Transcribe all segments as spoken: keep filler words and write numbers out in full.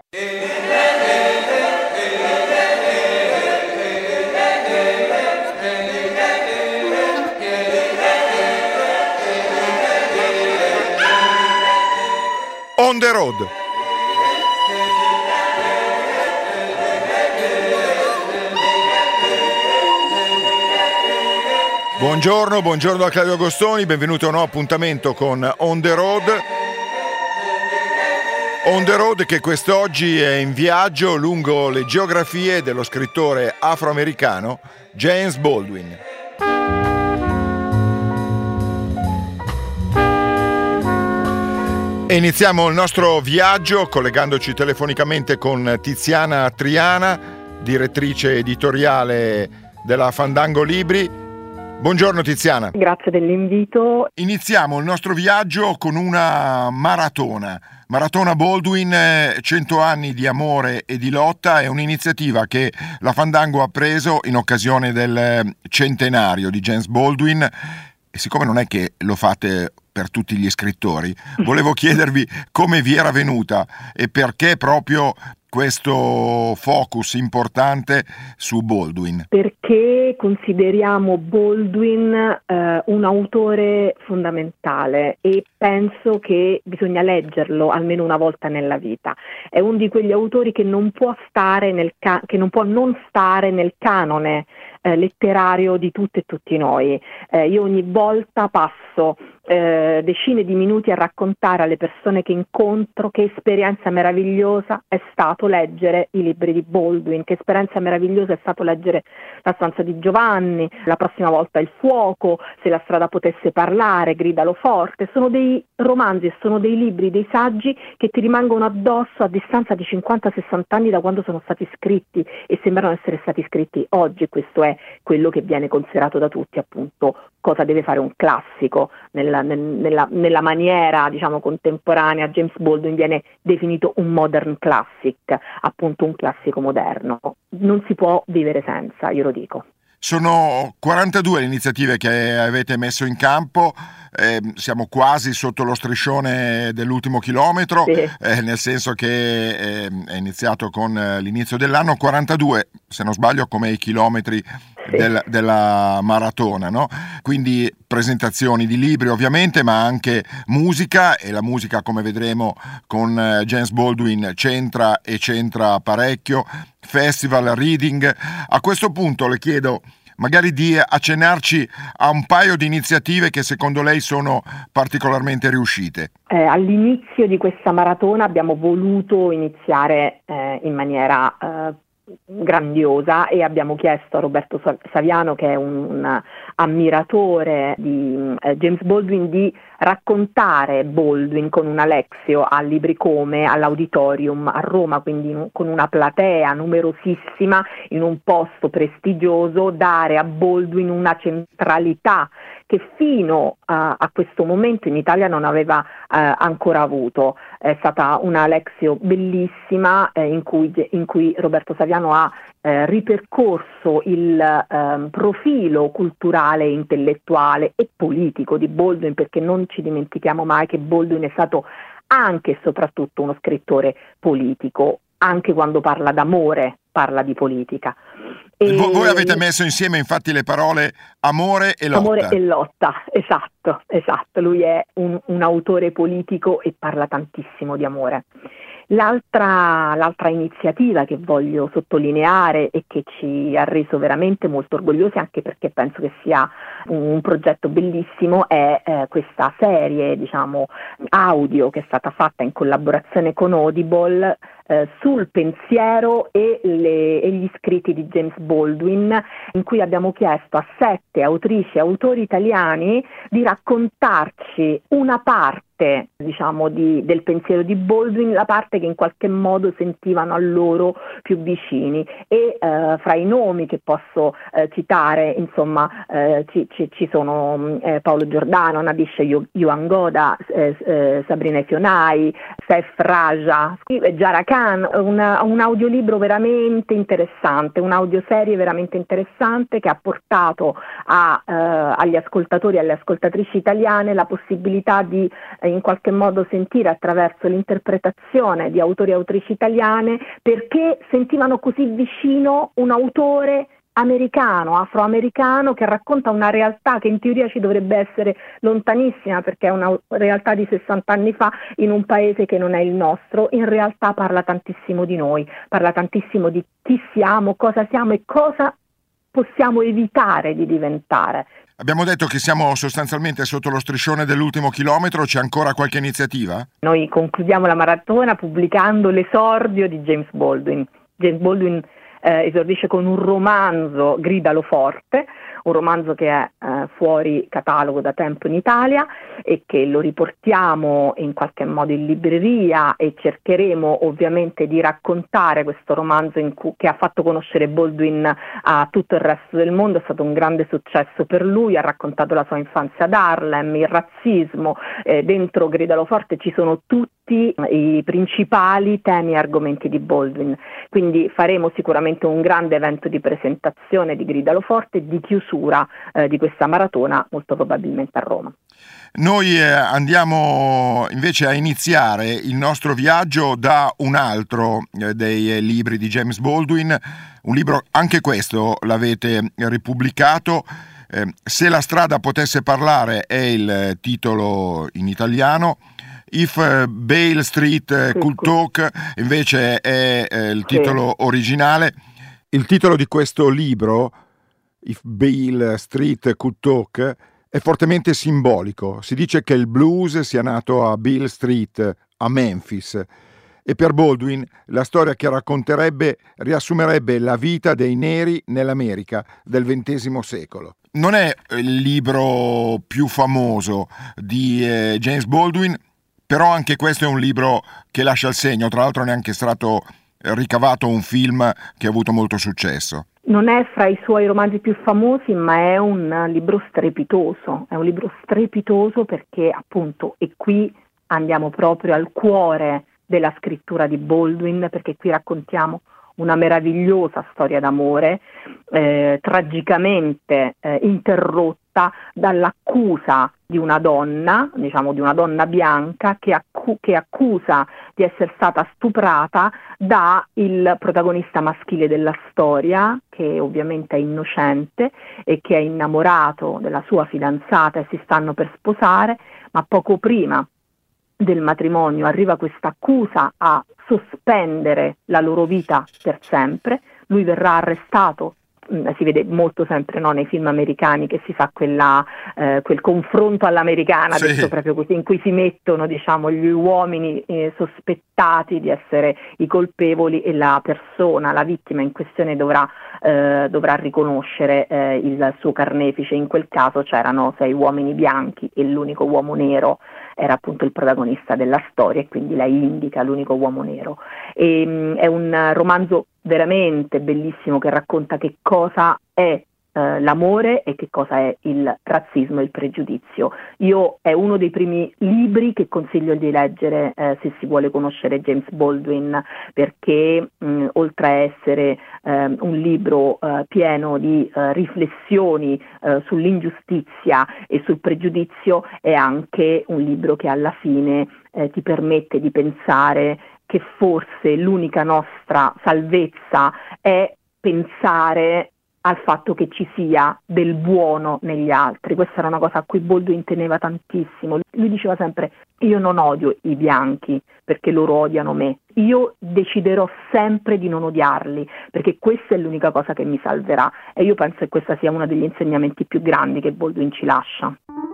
On the Road. Buongiorno, buongiorno a Claudio Agostoni, benvenuti a un nuovo appuntamento con On the Road. On the Road che quest'oggi è in viaggio lungo le geografie dello scrittore afroamericano James Baldwin. E iniziamo il nostro viaggio collegandoci telefonicamente con Tiziana Triana, direttrice editoriale della Fandango Libri. Buongiorno Tiziana. Grazie dell'invito. Iniziamo il nostro viaggio con una maratona. Maratona Baldwin, cento anni di amore e di lotta, è un'iniziativa che la Fandango ha preso in occasione del centenario di James Baldwin. E siccome non è che lo fate per tutti gli scrittori, volevo chiedervi come vi era venuta e perché proprio questo focus importante su Baldwin. Perché consideriamo Baldwin eh, un autore fondamentale e penso che bisogna leggerlo almeno una volta nella vita. È uno di quegli autori che non può stare nel ca- che non può non stare nel canone eh, letterario di tutte e tutti noi. Eh, io ogni volta passo Eh, decine di minuti a raccontare alle persone che incontro che esperienza meravigliosa è stato leggere i libri di Baldwin, che esperienza meravigliosa è stato leggere La stanza di Giovanni, La prossima volta il fuoco, Se la strada potesse parlare, Gridalo forte. Sono dei romanzi, sono dei libri, dei saggi che ti rimangono addosso a distanza di cinquanta sessanta anni da quando sono stati scritti e sembrano essere stati scritti oggi. Questo è quello che viene considerato da tutti, appunto, cosa deve fare un classico. Nella, nella, nella maniera, diciamo, contemporanea, James Baldwin viene definito un modern classic, appunto un classico moderno. Non si può vivere senza, io lo dico. Sono quarantadue le iniziative che avete messo in campo, eh, siamo quasi sotto lo striscione dell'ultimo chilometro, sì. eh, nel senso che eh, è iniziato con eh, l'inizio dell'anno, quarantadue se non sbaglio come i chilometri sì. del, della maratona, no? Quindi presentazioni di libri ovviamente, ma anche musica, e la musica, come vedremo con eh, James Baldwin, c'entra e c'entra parecchio. Festival, reading. A questo punto le chiedo magari di accennarci a un paio di iniziative che secondo lei sono particolarmente riuscite. Eh, all'inizio di questa maratona abbiamo voluto iniziare eh, in maniera eh, grandiosa e abbiamo chiesto a Roberto Saviano, che è un, un ammiratore di eh, James Baldwin, di raccontare Baldwin con una lexio a Libri Come, all'Auditorium a Roma, quindi in, con una platea numerosissima in un posto prestigioso, dare a Baldwin una centralità che fino a, a questo momento in Italia non aveva eh, ancora avuto. È stata una lexio bellissima eh, in, cui, in cui Roberto Saviano ha eh, ripercorso il eh, profilo culturale, intellettuale e politico di Baldwin, perché non ci dimentichiamo mai che Baldwin è stato anche e soprattutto uno scrittore politico, anche quando parla d'amore parla di politica. E voi avete messo insieme infatti le parole amore e lotta. Amore e lotta, esatto, esatto. Lui è un, un autore politico e parla tantissimo di amore. L'altra, l'altra iniziativa che voglio sottolineare e che ci ha reso veramente molto orgogliosi, anche perché penso che sia un, un progetto bellissimo, è eh, questa serie, diciamo, audio che è stata fatta in collaborazione con Audible eh, sul pensiero e, le, e gli scritti di James Baldwin, in cui abbiamo chiesto a sette autrici e autori italiani di raccontarci una parte, diciamo, di, del pensiero di Baldwin, la parte che in qualche modo sentivano a loro più vicini. E eh, fra i nomi che posso eh, citare, insomma, eh, ci, ci, ci sono eh, Paolo Giordano, Nabish Yohangoda, eh, eh, Sabrina Fionai, Saif Raja, Jara Khan, Can, una, un audiolibro veramente interessante, un'audioserie veramente interessante che ha portato a, eh, agli ascoltatori e alle ascoltatrici italiane la possibilità di eh, in qualche modo sentire attraverso l'interpretazione di autori e autrici italiane perché sentivano così vicino un autore americano, afroamericano, che racconta una realtà che in teoria ci dovrebbe essere lontanissima perché è una realtà di sessanta anni fa in un paese che non è il nostro. In realtà parla tantissimo di noi, parla tantissimo di chi siamo, cosa siamo e cosa possiamo evitare di diventare. Abbiamo detto che siamo sostanzialmente sotto lo striscione dell'ultimo chilometro, c'è ancora qualche iniziativa? Noi concludiamo la maratona pubblicando l'esordio di James Baldwin. James Baldwin Eh, esordisce con un romanzo, Gridalo forte, un romanzo che è eh, fuori catalogo da tempo in Italia e che lo riportiamo in qualche modo in libreria e cercheremo ovviamente di raccontare questo romanzo in cui, che ha fatto conoscere Baldwin a tutto il resto del mondo. È stato un grande successo per lui, ha raccontato la sua infanzia ad Harlem, il razzismo, eh, dentro Gridalo forte ci sono tutti i principali temi e argomenti di Baldwin, quindi faremo sicuramente un grande evento di presentazione di Gridalo forte e di chiusura eh, di questa maratona, molto probabilmente a Roma. Noi eh, andiamo invece a iniziare il nostro viaggio da un altro eh, dei eh, libri di James Baldwin, un libro, anche questo l'avete ripubblicato, eh, Se la strada potesse parlare è il titolo in italiano. If Beale Street Could Talk invece è eh, il titolo sì. originale. Il titolo di questo libro, If Beale Street Could Talk, è fortemente simbolico. Si dice che il blues sia nato a Beale Street, a Memphis, e per Baldwin la storia che racconterebbe riassumerebbe la vita dei neri nell'America del ventesimo secolo. Non è il libro più famoso di eh, James Baldwin, però anche questo è un libro che lascia il segno. Tra l'altro ne è anche stato ricavato un film che ha avuto molto successo. Non è fra i suoi romanzi più famosi, ma è un libro strepitoso, è un libro strepitoso perché appunto, e qui andiamo proprio al cuore della scrittura di Baldwin, perché qui raccontiamo una meravigliosa storia d'amore, eh, tragicamente eh, interrotta dall'accusa di una donna, diciamo di una donna bianca, che, accu- che accusa di essere stata stuprata da il protagonista maschile della storia, che ovviamente è innocente e che è innamorato della sua fidanzata e si stanno per sposare, ma poco prima del matrimonio arriva questa accusa a sospendere la loro vita per sempre. Lui verrà arrestato, si vede molto sempre, no, nei film americani che si fa quella, eh, quel confronto all'americana, sì, detto proprio così, in cui si mettono, diciamo, gli uomini eh, sospettati di essere i colpevoli e la persona, la vittima in questione dovrà, eh, dovrà riconoscere eh, il suo carnefice. In quel caso c'erano sei uomini bianchi e l'unico uomo nero era appunto il protagonista della storia, e quindi lei indica l'unico uomo nero. E, mh, è un romanzo veramente bellissimo che racconta che cosa è eh, l'amore e che cosa è il razzismo e il pregiudizio. Io è uno dei primi libri che consiglio di leggere eh, se si vuole conoscere James Baldwin, perché mh, oltre a essere eh, un libro eh, pieno di eh, riflessioni eh, sull'ingiustizia e sul pregiudizio, è anche un libro che alla fine eh, ti permette di pensare che forse l'unica nostra salvezza è pensare al fatto che ci sia del buono negli altri. Questa era una cosa a cui Baldwin teneva tantissimo. Lui diceva sempre: io non odio i bianchi perché loro odiano me, io deciderò sempre di non odiarli perché questa è l'unica cosa che mi salverà. E io penso che questo sia uno degli insegnamenti più grandi che Baldwin ci lascia.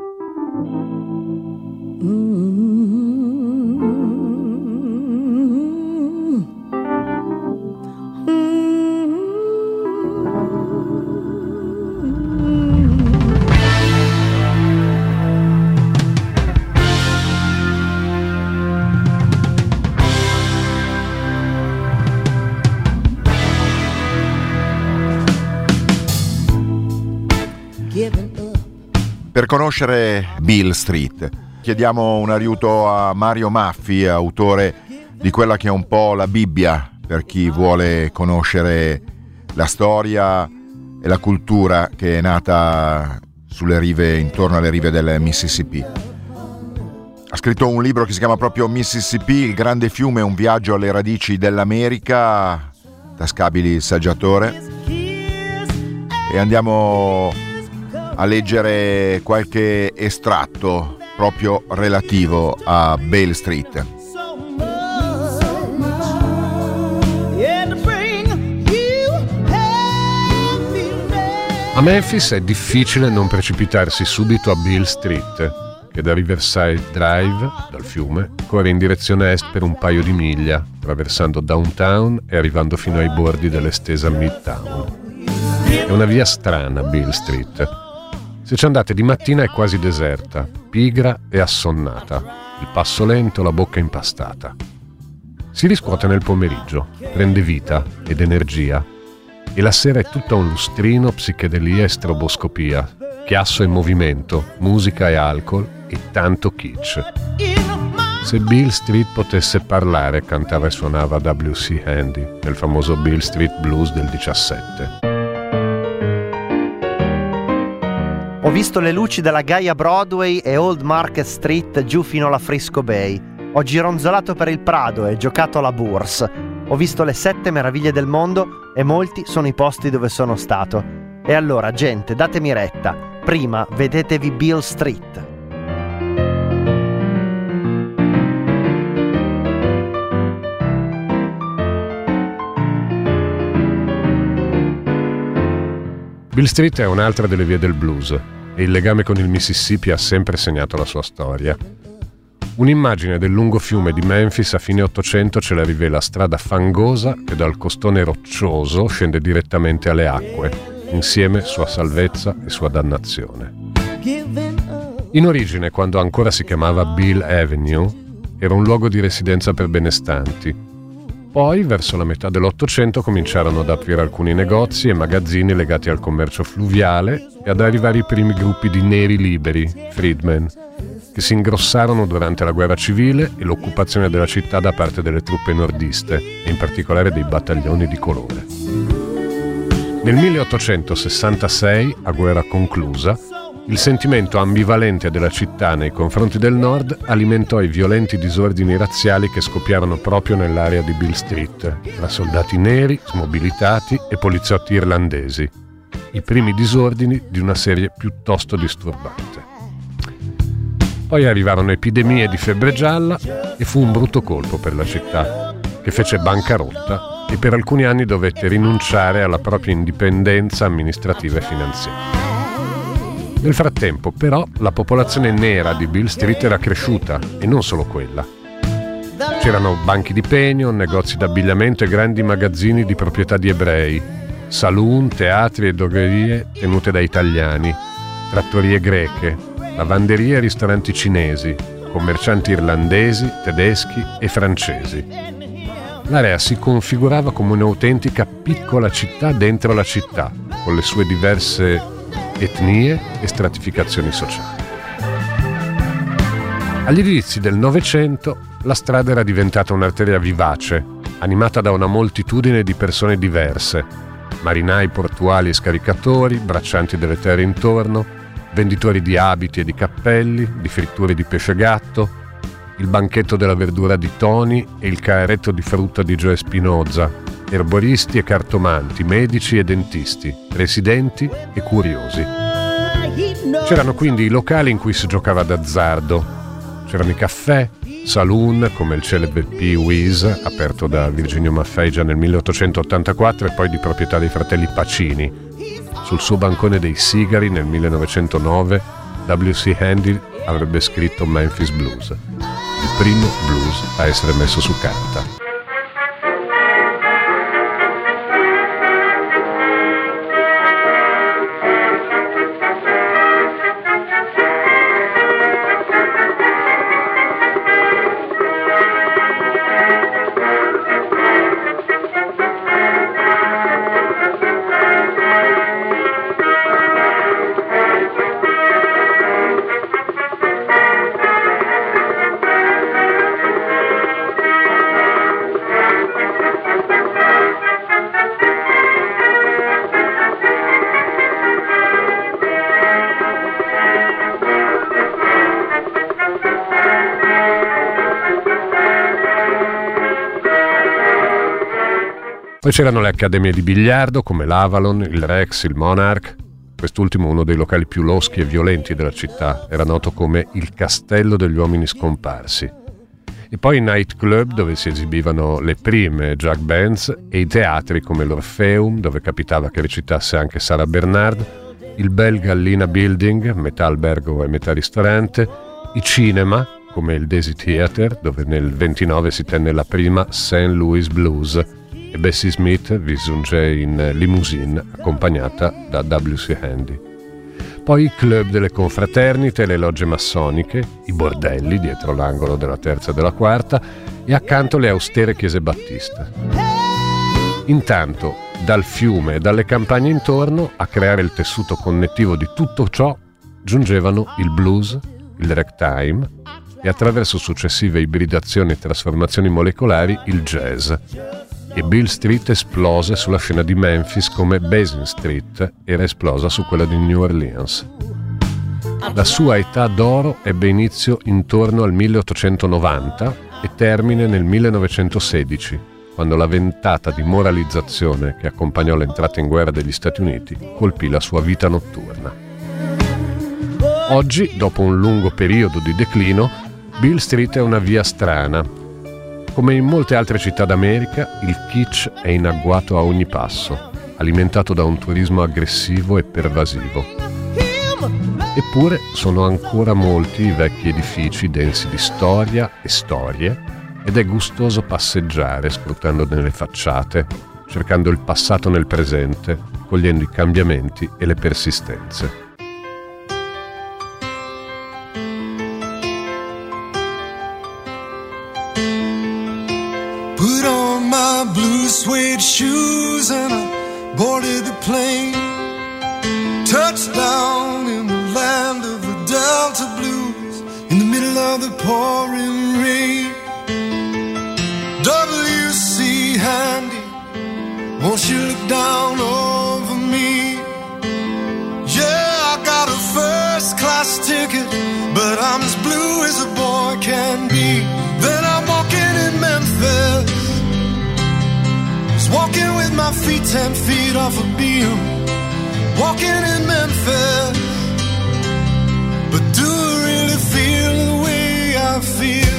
Per conoscere Beale Street chiediamo un aiuto a Mario Maffi, autore di quella che è un po' la Bibbia per chi vuole conoscere la storia e la cultura che è nata sulle rive, intorno alle rive del Mississippi. Ha scritto un libro che si chiama proprio Mississippi, il grande fiume, un viaggio alle radici dell'America. Tascabili il saggiatore. E andiamo a leggere qualche estratto proprio relativo a Beale Street. A Memphis è difficile non precipitarsi subito a Beale Street, che da Riverside Drive, dal fiume, corre in direzione est per un paio di miglia, attraversando downtown e arrivando fino ai bordi dell'estesa Midtown. È una via strana, Beale Street. Se ci andate di mattina è quasi deserta, pigra e assonnata, il passo lento, la bocca impastata. Si riscuote nel pomeriggio, prende vita ed energia, e la sera è tutta un lustrino, psichedelia e stroboscopia, chiasso e movimento, musica e alcol e tanto kitsch. Se Beale Street potesse parlare, cantava e suonava W C Handy nel famoso Beale Street Blues del diciassette. Ho visto le luci della Gaia Broadway e Old Market Street giù fino alla Frisco Bay. Ho gironzolato per il Prado e giocato alla Bourse. Ho visto le sette meraviglie del mondo e molti sono i posti dove sono stato. E allora, gente, datemi retta. Prima vedetevi Beale Street. Beale Street è un'altra delle vie del blues e il legame con il Mississippi ha sempre segnato la sua storia. Un'immagine del lungo fiume di Memphis a fine Ottocento ce la rivela strada fangosa che dal costone roccioso scende direttamente alle acque, insieme sua salvezza e sua dannazione. In origine, quando ancora si chiamava Beale Avenue, era un luogo di residenza per benestanti. Poi, verso la metà dell'Ottocento, cominciarono ad aprire alcuni negozi e magazzini legati al commercio fluviale e ad arrivare i primi gruppi di neri liberi, freedmen, che si ingrossarono durante la guerra civile e l'occupazione della città da parte delle truppe nordiste, e in particolare dei battaglioni di colore. Nel milleottocentosessantasei, a guerra conclusa, il sentimento ambivalente della città nei confronti del nord alimentò i violenti disordini razziali che scoppiarono proprio nell'area di Beale Street, tra soldati neri, smobilitati e poliziotti irlandesi. I primi disordini di una serie piuttosto disturbante. Poi arrivarono epidemie di febbre gialla e fu un brutto colpo per la città, che fece bancarotta e per alcuni anni dovette rinunciare alla propria indipendenza amministrativa e finanziaria. Nel frattempo, però, la popolazione nera di Beale Street era cresciuta, e non solo quella. C'erano banchi di pegno, negozi d'abbigliamento e grandi magazzini di proprietà di ebrei, saloon, teatri e drogherie tenute da italiani, trattorie greche, lavanderie e ristoranti cinesi, commercianti irlandesi, tedeschi e francesi. L'area si configurava come un'autentica piccola città dentro la città, con le sue diverse etnie e stratificazioni sociali. Agli inizi del Novecento la strada era diventata un'arteria vivace, animata da una moltitudine di persone diverse, marinai portuali e scaricatori, braccianti delle terre intorno, venditori di abiti e di cappelli, di fritture di pesce gatto, il banchetto della verdura di Tony e il carretto di frutta di Joe Spinoza, erboristi e cartomanti, medici e dentisti, residenti e curiosi. C'erano quindi i locali in cui si giocava d'azzardo, c'erano i caffè, saloon come il celebre Pee Wee's, aperto da Virginio Maffei già nel milleottocentottantaquattro e poi di proprietà dei fratelli Pacini. Sul suo bancone dei sigari nel millenovecentonove W C Handy avrebbe scritto Memphis Blues, il primo blues a essere messo su carta. Poi c'erano le accademie di biliardo come l'Avalon, il Rex, il Monarch. Quest'ultimo uno dei locali più loschi e violenti della città, era noto come il castello degli uomini scomparsi. E poi i nightclub dove si esibivano le prime jug bands e i teatri come l'Orpheum, dove capitava che recitasse anche Sara Bernard, il Bel Gallina Building, metà albergo e metà ristorante, i cinema come il Daisy Theater, dove nel ventinove si tenne la prima Saint Louis Blues, e Bessie Smith vi giunge in limousine accompagnata da W C Handy. Poi i club delle confraternite, le logge massoniche, i bordelli dietro l'angolo della terza e della quarta e accanto le austere chiese battiste. Intanto, dal fiume e dalle campagne intorno, a creare il tessuto connettivo di tutto ciò, giungevano il blues, il ragtime e attraverso successive ibridazioni e trasformazioni molecolari il jazz. E Beale Street esplose sulla scena di Memphis come Basin Street era esplosa su quella di New Orleans. La sua età d'oro ebbe inizio intorno al milleottocentonovanta e termine nel millenovecentosedici, quando la ventata di moralizzazione che accompagnò l'entrata in guerra degli Stati Uniti colpì la sua vita notturna. Oggi, dopo un lungo periodo di declino, Beale Street è una via strana. Come in molte altre città d'America, il kitsch è in agguato a ogni passo, alimentato da un turismo aggressivo e pervasivo. Eppure sono ancora molti i vecchi edifici densi di storia e storie, ed è gustoso passeggiare scrutando nelle facciate, cercando il passato nel presente, cogliendo i cambiamenti e le persistenze. Put on my blue suede shoes and I boarded the plane. Touchdown in the land of the Delta Blues, in the middle of the pouring rain. W C Handy, won't you look down over me? Yeah, I got a first class ticket, but I'm as blue as a boy can be. Then I'm walking in Memphis, just walking with my feet ten feet off a beam. Walking in Memphis, but do I really feel the way I feel?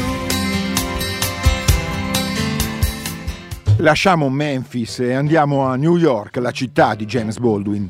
Lasciamo Memphis e andiamo a New York, la città di James Baldwin.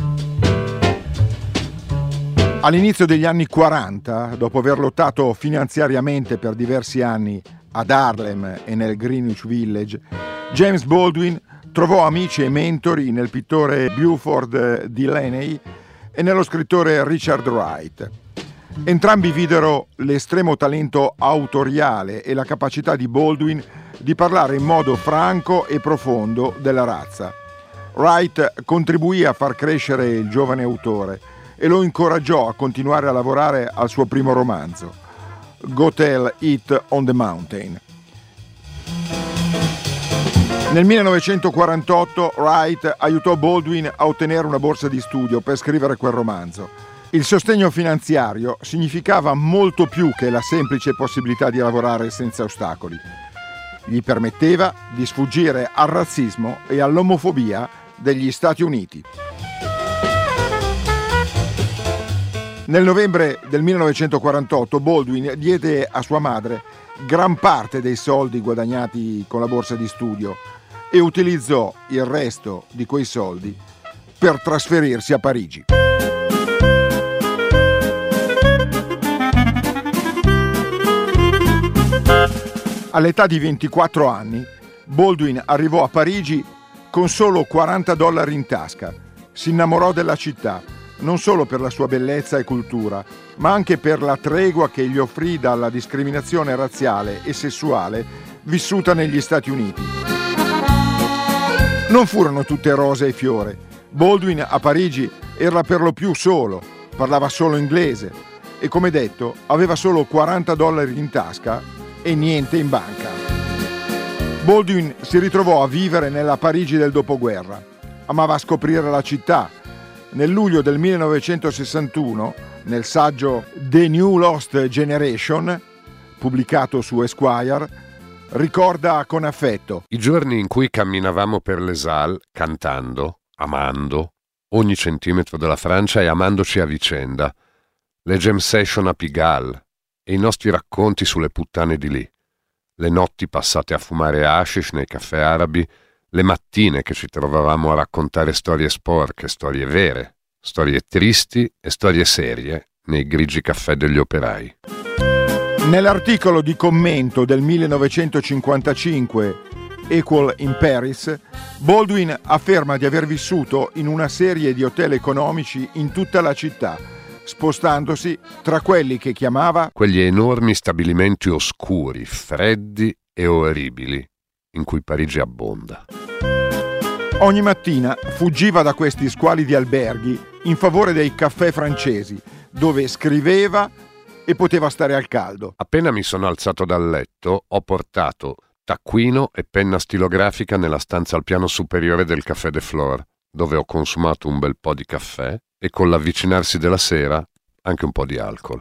All'inizio degli anni quaranta, dopo aver lottato finanziariamente per diversi anni ad Harlem e nel Greenwich Village, James Baldwin trovò amici e mentori nel pittore Buford Delaney e nello scrittore Richard Wright. Entrambi videro l'estremo talento autoriale e la capacità di Baldwin di parlare in modo franco e profondo della razza. Wright contribuì a far crescere il giovane autore e lo incoraggiò a continuare a lavorare al suo primo romanzo, Go Tell It on the Mountain. Nel millenovecentoquarantotto Wright aiutò Baldwin a ottenere una borsa di studio per scrivere quel romanzo. Il sostegno finanziario significava molto più che la semplice possibilità di lavorare senza ostacoli. Gli permetteva di sfuggire al razzismo e all'omofobia degli Stati Uniti. Nel novembre del millenovecentoquarantotto Baldwin diede a sua madre gran parte dei soldi guadagnati con la borsa di studio e utilizzò il resto di quei soldi per trasferirsi a Parigi. All'età di ventiquattro anni, Baldwin arrivò a Parigi con solo quaranta dollari in tasca. Si innamorò della città, non solo per la sua bellezza e cultura, ma anche per la tregua che gli offrì dalla discriminazione razziale e sessuale vissuta negli Stati Uniti. Non furono tutte rose e fiore. Baldwin a Parigi era per lo più solo, parlava solo inglese e, come detto, aveva solo quaranta dollari in tasca e niente in banca. Baldwin si ritrovò a vivere nella Parigi del dopoguerra. Amava scoprire la città. Nel luglio del millenovecentosessantuno, nel saggio The New Lost Generation, pubblicato su Esquire, ricorda con affetto. I giorni in cui camminavamo per les Halles cantando, amando, ogni centimetro della Francia e amandoci a vicenda, le jam session a Pigalle e i nostri racconti sulle puttane di lì, le notti passate a fumare hashish nei caffè arabi, le mattine che ci trovavamo a raccontare storie sporche, storie vere, storie tristi e storie serie nei grigi caffè degli operai. Nell'articolo di commento del millenovecentocinquantacinque Equal in Paris, Baldwin afferma di aver vissuto in una serie di hotel economici in tutta la città, spostandosi tra quelli che chiamava quegli enormi stabilimenti oscuri, freddi e orribili in cui Parigi abbonda. Ogni mattina fuggiva da questi squalidi alberghi in favore dei caffè francesi, dove scriveva e poteva stare al caldo. Appena mi sono alzato dal letto, ho portato taccuino e penna stilografica nella stanza al piano superiore del Café de Flore, dove ho consumato un bel po' di caffè e con l'avvicinarsi della sera anche un po' di alcol.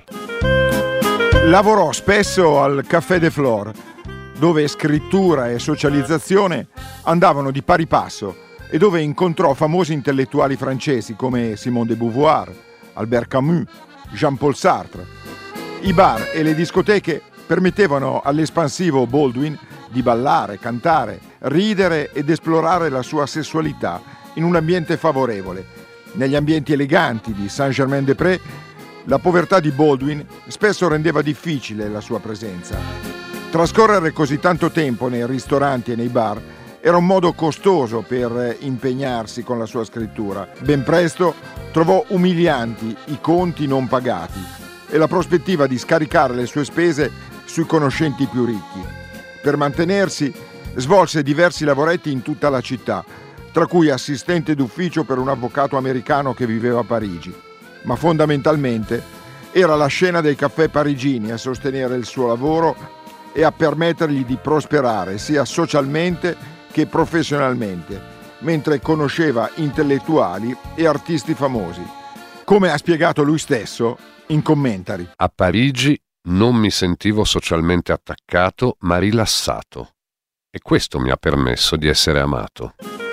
Lavorò spesso al Café de Flore, dove scrittura e socializzazione andavano di pari passo e dove incontrò famosi intellettuali francesi come Simone de Beauvoir, Albert Camus, Jean-Paul Sartre. I bar e le discoteche permettevano all'espansivo Baldwin di ballare, cantare, ridere ed esplorare la sua sessualità in un ambiente favorevole. Negli ambienti eleganti di Saint-Germain-des-Prés, la povertà di Baldwin spesso rendeva difficile la sua presenza. Trascorrere così tanto tempo nei ristoranti e nei bar era un modo costoso per impegnarsi con la sua scrittura. Ben presto trovò umilianti i conti non pagati e la prospettiva di scaricare le sue spese sui conoscenti più ricchi. Per mantenersi svolse diversi lavoretti in tutta la città, tra cui assistente d'ufficio per un avvocato americano che viveva a Parigi. Ma fondamentalmente era la scena dei caffè parigini a sostenere il suo lavoro e a permettergli di prosperare sia socialmente che professionalmente, mentre conosceva intellettuali e artisti famosi, come ha spiegato lui stesso in commentari. A Parigi non mi sentivo socialmente attaccato, ma rilassato. E questo mi ha permesso di essere amato.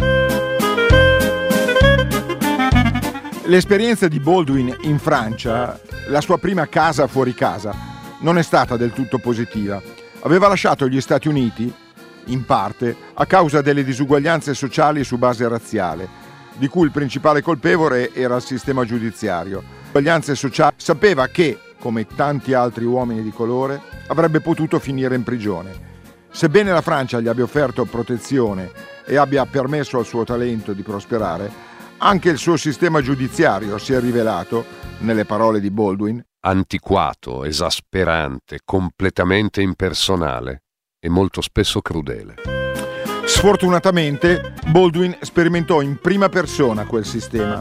L'esperienza di Baldwin in Francia, la sua prima casa fuori casa, non è stata del tutto positiva. Aveva lasciato gli Stati Uniti, in parte, a causa delle disuguaglianze sociali su base razziale, di cui il principale colpevole era il sistema giudiziario. Disuguaglianze sociali, sapeva che, come tanti altri uomini di colore, avrebbe potuto finire in prigione. Sebbene la Francia gli abbia offerto protezione e abbia permesso al suo talento di prosperare, anche il suo sistema giudiziario si è rivelato, nelle parole di Baldwin, antiquato, esasperante, completamente impersonale e molto spesso crudele. Sfortunatamente, Baldwin sperimentò in prima persona quel sistema.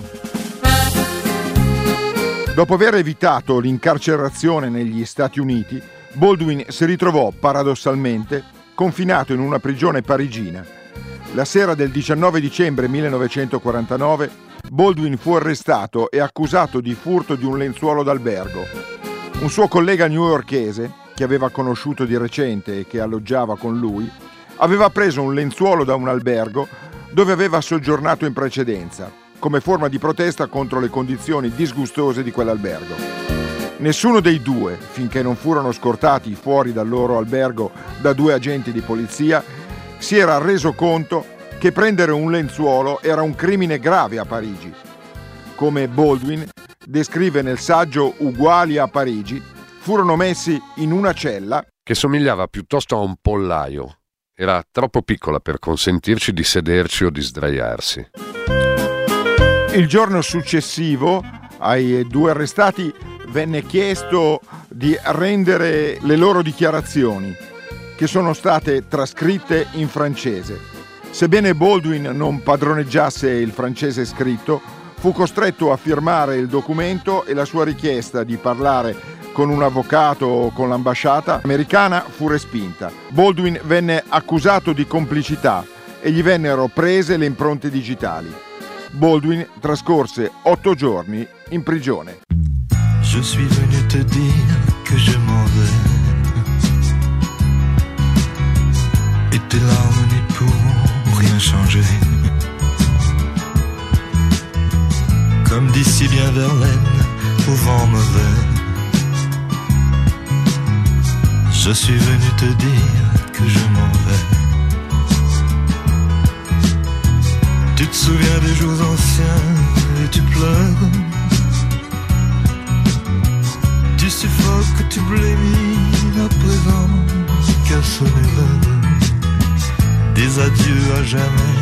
Dopo aver evitato l'incarcerazione negli Stati Uniti, Baldwin si ritrovò paradossalmente confinato in una prigione parigina. La sera del diciannove dicembre millenovecentoquarantanove, Baldwin fu arrestato e accusato di furto di un lenzuolo d'albergo. Un suo collega newyorkese, che aveva conosciuto di recente e che alloggiava con lui, aveva preso un lenzuolo da un albergo dove aveva soggiornato in precedenza, come forma di protesta contro le condizioni disgustose di quell'albergo. Nessuno dei due, finché non furono scortati fuori dal loro albergo da due agenti di polizia, si era reso conto che prendere un lenzuolo era un crimine grave a Parigi. Come Baldwin descrive nel saggio Uguali a Parigi, furono messi in una cella che somigliava piuttosto a un pollaio. Era troppo piccola per consentirci di sederci o di sdraiarsi. Il giorno successivo ai due arrestati venne chiesto di rendere le loro dichiarazioni, che sono state trascritte in francese. Sebbene Baldwin non padroneggiasse il francese scritto, fu costretto a firmare il documento e la sua richiesta di parlare con un avvocato o con l'ambasciata americana fu respinta. Baldwin venne accusato di complicità e gli vennero prese le impronte digitali. Baldwin trascorse otto giorni in prigione. Je suis venu te dire que je m'en vais. tes larmes n'y pourront rien changer. Comme dit si bien Verlaine, au vent mauvais, je suis venu te dire que je m'en vais. Tu te souviens des jours anciens et tu pleures. Tu suffoques, tu blémis à présent qu'à sonner l'heure des adieux à jamais.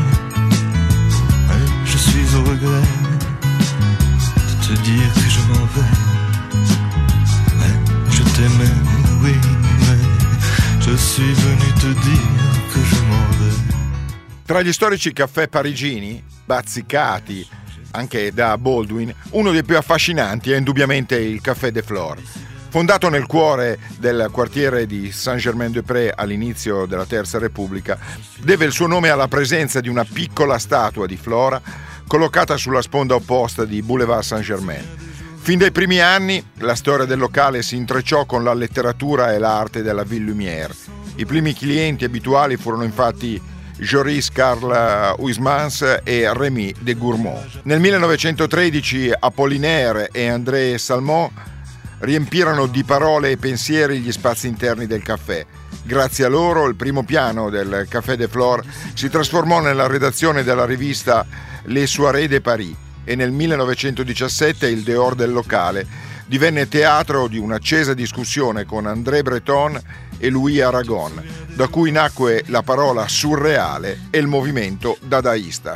Je suis au regret de te dire que je m'en vais. Je t'aimais, oui, mais je suis venu te dire che je m'en vais. Tra gli storici caffè parigini, bazzicati anche da Baldwin, uno dei più affascinanti è indubbiamente il Café de Flore. Fondato nel cuore del quartiere di Saint-Germain-des-Prés all'inizio della Terza Repubblica, deve il suo nome alla presenza di una piccola statua di Flora collocata sulla sponda opposta di Boulevard Saint-Germain. Fin dai primi anni la storia del locale si intrecciò con la letteratura e l'arte della Ville Lumière. I primi clienti abituali furono infatti Joris Karl Huysmans e Rémy de Gourmont. Nel millenovecentotredici Apollinaire e André Salmon riempirono di parole e pensieri gli spazi interni del caffè. Grazie a loro il primo piano del Café de Flore si trasformò nella redazione della rivista Les Soirées de Paris e nel millenovecentodiciassette il dehors del locale divenne teatro di un'accesa discussione con André Breton e Louis Aragon, da cui nacque la parola surreale e il movimento dadaista.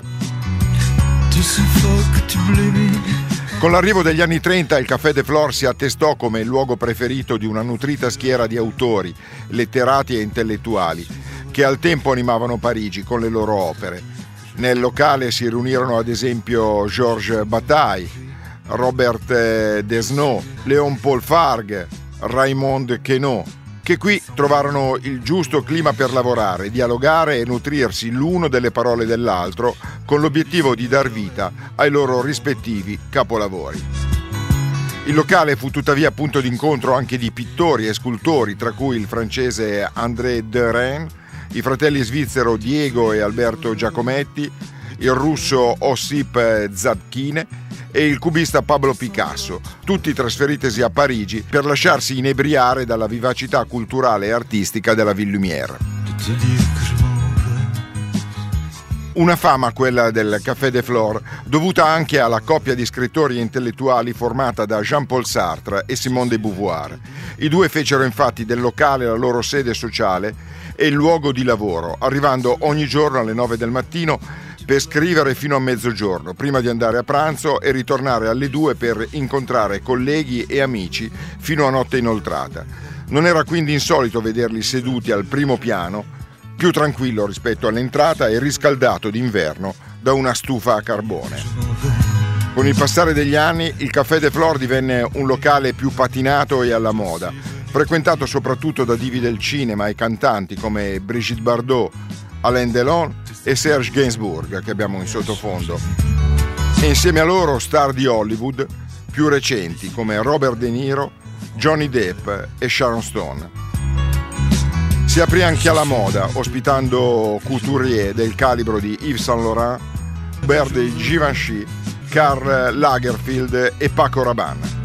Con l'arrivo degli anni trenta il Café de Flore si attestò come il luogo preferito di una nutrita schiera di autori, letterati e intellettuali che al tempo animavano Parigi con le loro opere. Nel locale si riunirono ad esempio Georges Bataille, Robert Desnos, Léon Paul Fargue, Raymond Queneau, che qui trovarono il giusto clima per lavorare, dialogare e nutrirsi l'uno delle parole dell'altro con l'obiettivo di dar vita ai loro rispettivi capolavori. Il locale fu tuttavia punto d'incontro anche di pittori e scultori, tra cui il francese André Derain, i fratelli svizzero Diego e Alberto Giacometti, il russo Ossip Zadkine e il cubista Pablo Picasso, tutti trasferitesi a Parigi per lasciarsi inebriare dalla vivacità culturale e artistica della Ville Lumière. Una fama, quella del Café de Flore, dovuta anche alla coppia di scrittori e intellettuali formata da Jean-Paul Sartre e Simone de Beauvoir. I due fecero infatti del locale la loro sede sociale e il luogo di lavoro, arrivando ogni giorno alle nove del mattino per scrivere fino a mezzogiorno, prima di andare a pranzo e ritornare alle due per incontrare colleghi e amici fino a notte inoltrata. Non era quindi insolito vederli seduti al primo piano, più tranquillo rispetto all'entrata e riscaldato d'inverno da una stufa a carbone. Con il passare degli anni il Café de Flore divenne un locale più patinato e alla moda, frequentato soprattutto da divi del cinema e cantanti come Brigitte Bardot, Alain Delon e Serge Gainsbourg, che abbiamo in sottofondo, e insieme a loro star di Hollywood più recenti come Robert De Niro, Johnny Depp e Sharon Stone. Si aprì anche alla moda, ospitando couturier del calibro di Yves Saint Laurent, Hubert de Givenchy, Karl Lagerfeld e Paco Rabanne.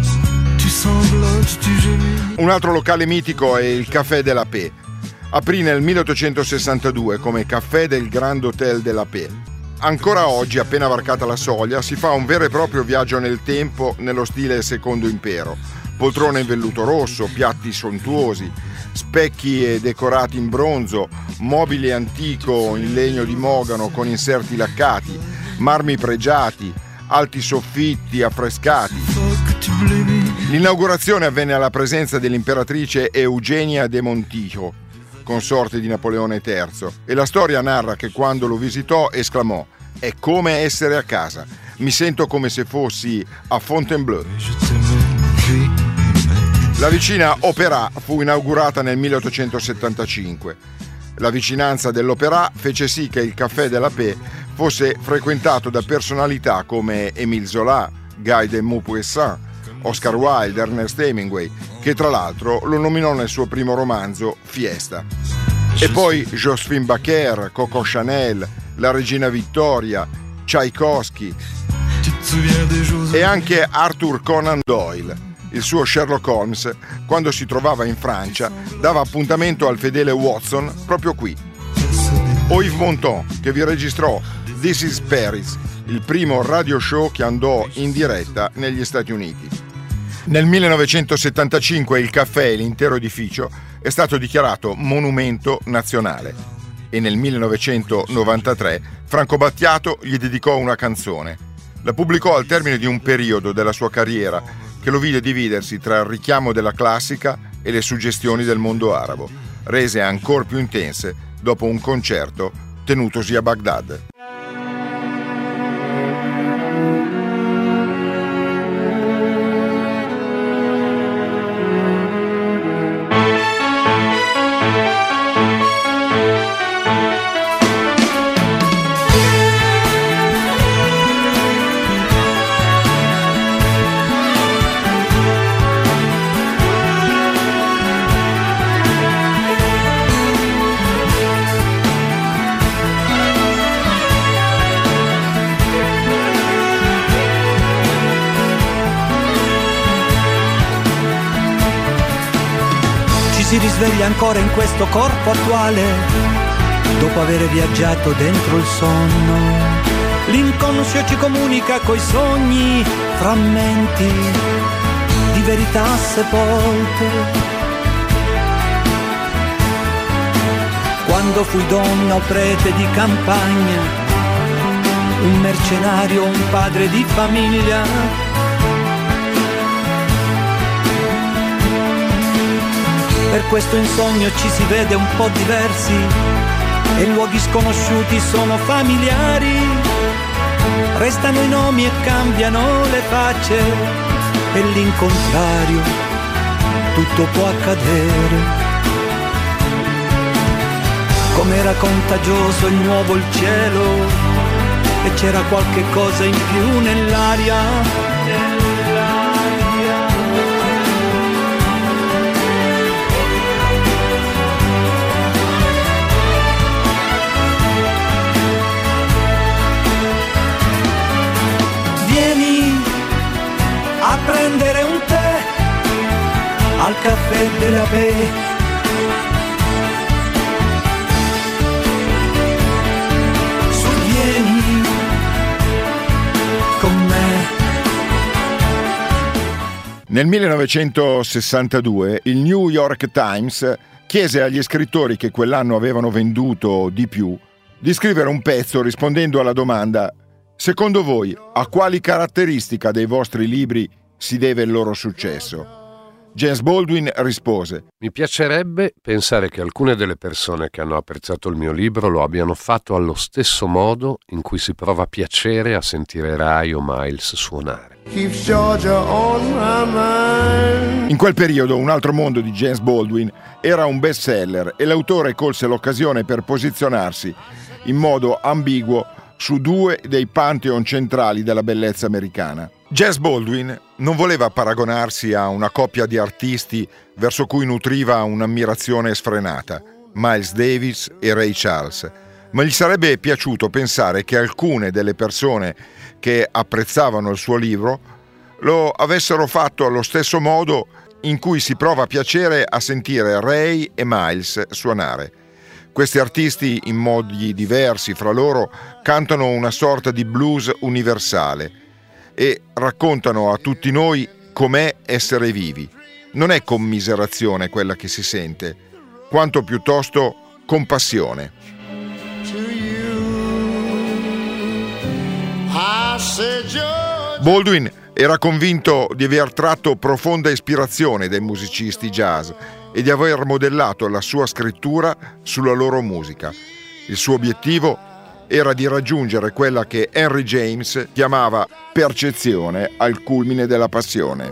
Un altro locale mitico è il Café de la Paix. Aprì nel milleottocentosessantadue come Café del Grand Hôtel de la Paix. Ancora oggi, appena varcata la soglia, si fa un vero e proprio viaggio nel tempo nello stile Secondo Impero. Poltrone in velluto rosso, piatti sontuosi, specchi e decorati in bronzo, mobile antico in legno di mogano con inserti laccati, marmi pregiati, alti soffitti affrescati. L'inaugurazione avvenne alla presenza dell'imperatrice Eugenia de Montijo, consorte di Napoleone terzo, e la storia narra che quando lo visitò esclamò: «È come essere a casa, mi sento come se fossi a Fontainebleau». La vicina Opéra fu inaugurata nel milleottocentosettantacinque. La vicinanza dell'Opéra fece sì che il Café de la Paix fosse frequentato da personalità come Émile Zola, Guy de Maupassant, Oscar Wilde, Ernest Hemingway, che tra l'altro lo nominò nel suo primo romanzo Fiesta. E poi Josephine Baker, Coco Chanel, la regina Vittoria, Tchaikovsky e anche Arthur Conan Doyle. Il suo Sherlock Holmes, quando si trovava in Francia, dava appuntamento al fedele Watson proprio qui. O Yves Montand, che vi registrò This is Paris, il primo radio show che andò in diretta negli Stati Uniti. Nel millenovecentosettantacinque il caffè e l'intero edificio è stato dichiarato monumento nazionale e nel millenovecentonovantatré Franco Battiato gli dedicò una canzone. La pubblicò al termine di un periodo della sua carriera che lo vide dividersi tra il richiamo della classica e le suggestioni del mondo arabo, rese ancor più intense dopo un concerto tenutosi a Baghdad. Si risveglia ancora in questo corpo attuale, dopo aver viaggiato dentro il sonno. L'inconscio ci comunica coi sogni, frammenti di verità sepolte. Quando fui donna o prete di campagna, un mercenario, un padre di famiglia, per questo in sogno ci si vede un po' diversi e luoghi sconosciuti sono familiari. Restano i nomi e cambiano le facce e l'incontrario tutto può accadere. Com'era contagioso e nuovo il cielo e c'era qualche cosa in più nell'aria. A prendere un tè al caffè della Baie. Su, vieni con me. Nel millenovecentosessantadue il New York Times chiese agli scrittori che quell'anno avevano venduto di più di scrivere un pezzo rispondendo alla domanda: secondo voi a quali caratteristica dei vostri libri si deve il loro successo? James Baldwin rispose: mi piacerebbe pensare che alcune delle persone che hanno apprezzato il mio libro lo abbiano fatto allo stesso modo in cui si prova piacere a sentire Ray o Miles suonare. In quel periodo Un altro mondo di James Baldwin era un bestseller e l'autore colse l'occasione per posizionarsi in modo ambiguo su due dei pantheon centrali della bellezza americana. James Baldwin non voleva paragonarsi a una coppia di artisti verso cui nutriva un'ammirazione sfrenata, Miles Davis e Ray Charles, ma gli sarebbe piaciuto pensare che alcune delle persone che apprezzavano il suo libro lo avessero fatto allo stesso modo in cui si prova piacere a sentire Ray e Miles suonare. Questi artisti, in modi diversi fra loro, cantano una sorta di blues universale e raccontano a tutti noi com'è essere vivi. Non è commiserazione quella che si sente, quanto piuttosto compassione. Baldwin era convinto di aver tratto profonda ispirazione dai musicisti jazz e di aver modellato la sua scrittura sulla loro musica. Il suo obiettivo era di raggiungere quella che Henry James chiamava percezione al culmine della passione.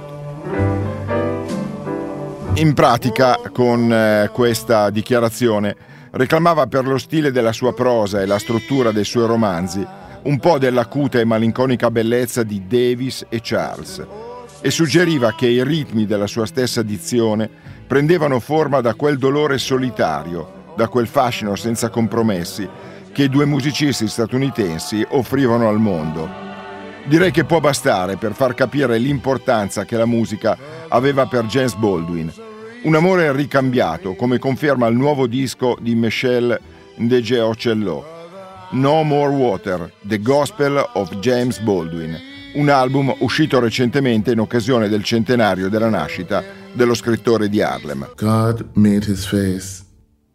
In pratica, con eh, questa dichiarazione, reclamava per lo stile della sua prosa e la struttura dei suoi romanzi un po' dell'acuta e malinconica bellezza di Davis e Charles e suggeriva che i ritmi della sua stessa dizione prendevano forma da quel dolore solitario da quel fascino senza compromessi che i due musicisti statunitensi offrivano al mondo. Direi che può bastare per far capire l'importanza che la musica aveva per James Baldwin. Un amore ricambiato, come conferma il nuovo disco di Michel Ndegeocello, No More Water, The Gospel of James Baldwin, un album uscito recentemente in occasione del centenario della nascita dello scrittore di Harlem. God made his face,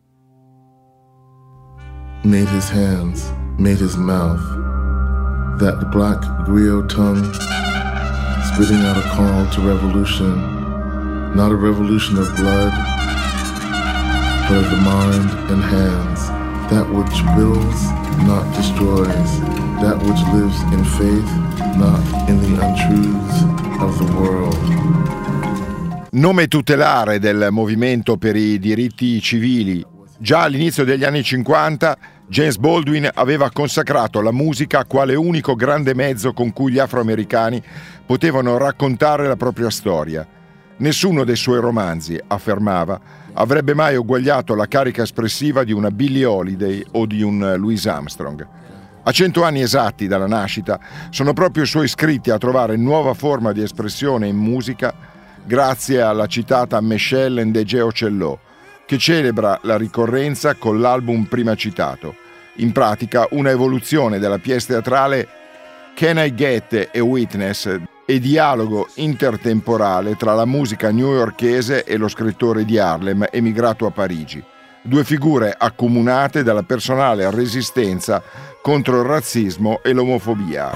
made his hands, made his mouth, that black griot tongue, spitting out a call to revolution, not a revolution of blood, but of the mind and hands, that which builds, not destroys, that which lives in faith, not in the untruths of the world. Nome tutelare del movimento per i diritti civili, già all'inizio degli anni cinquanta James Baldwin aveva consacrato la musica quale unico grande mezzo con cui gli afroamericani potevano raccontare la propria storia. Nessuno dei suoi romanzi, affermava, avrebbe mai uguagliato la carica espressiva di una Billie Holiday o di un Louis Armstrong. A cento anni esatti dalla nascita, sono proprio i suoi scritti a trovare nuova forma di espressione in musica grazie alla citata Michel Ndegeocello, che celebra la ricorrenza con l'album prima citato. In pratica una evoluzione della pièce teatrale Can I Get a Witness e dialogo intertemporale tra la musica newyorkese e lo scrittore di Harlem emigrato a Parigi. Due figure accomunate dalla personale resistenza contro il razzismo e l'omofobia.